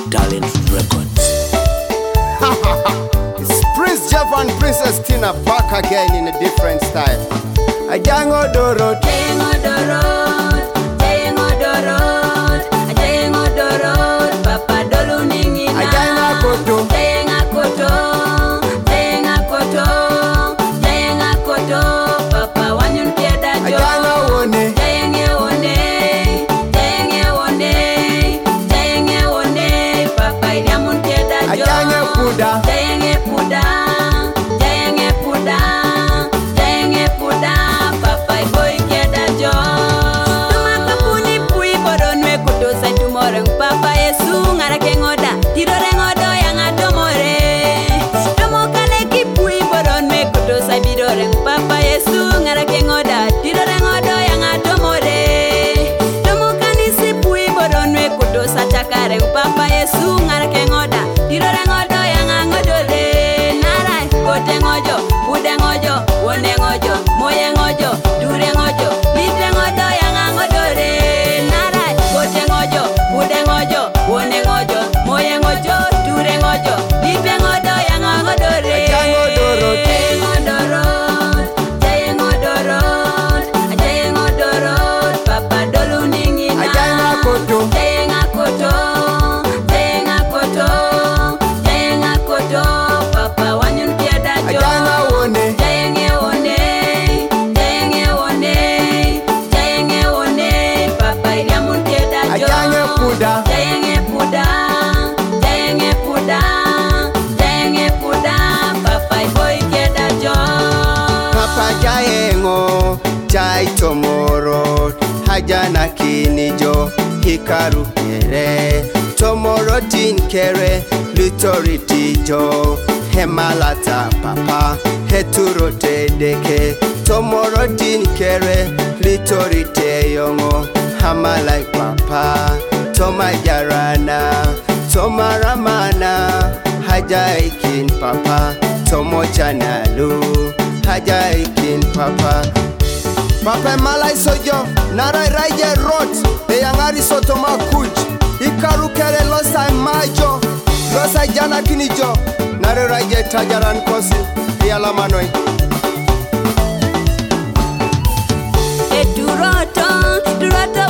Talent Records. It's Prince Jeff and Princess Tina back again in a different style. Ajango Dorot, Ajango Dorot, Ajango Dorot, Ajango Dorot, Papa Dolu Ningina. Ajango Koto, Ajango Koto, Ajango Koto, Ajango Koto, Papa Wanyun Kieda Jo. Ajango Wone, Ajango Wone, Ajango Wone, Ajango Wone, Papa Iliamun Kieda Jo. Ajango Puda, Ajango Puda, Ajango Puda, Ajango Puda, Papa Boy Kieda Jo. Tumaka puni pui boronwe kutosa tumoreng Papa Yesu ngarake ngoda tirore ngodo yang adomore. Tumokale ki pui boronwe kutosa bidoreng Papa Yesu ngarake ngoda tirore ngodo yang adomore. Tumokani si pui boronwe kutosa chakareng Papa Yesu ngarake ngoda tirore ngodo yang angodole. Narai kote ngojo, bude ngojo, wone ngojo, moye ngojo, dure ngojo, litre ngojo yang angodole. Narai kote ngojo, bude ngojo, wone ngojo, moye ngojo, dure ngojo, litre ngojo yang angodole. Ajango Dorot, Ajango Dorot, Ajango Dorot, Ajango Dorot, Papa Dolu Ningina. Ajango Koto, Ajango Koto, Ajango Koto, Ajango Koto, Papa Wanyun Kieda Jo. Ajango Wone, Ajango Wone, Ajango Wone, Ajango Wone, Papa Iliamun Kieda Jo. Ajango Puda, Ajango Puda, Ajango Puda, Ajango Puda, Papa Boy Kieda Jo. Papa Jayengo, Jai Tomoro, Hajana Kinijo, Hikaru Kere, Tomoro Tin Kere, Litori Tijo, Hemalata Papa, Heturo Tedeke, Tomoro Tin Kere, Litori Teyongo, Hamalai Papa, Toma Jarana, Toma Ramana, Hajaikin Papa, Tomo Chanalu, Hajaikin Papa. Papa Malai Sojo, Narai Raje Rot, Eyangari Sotoma Kuj, Ikaru Kere Losa Majo, Losa Jana Kinijo, Nare Raje Tajaran Kosi, Yalamanoi. Duroto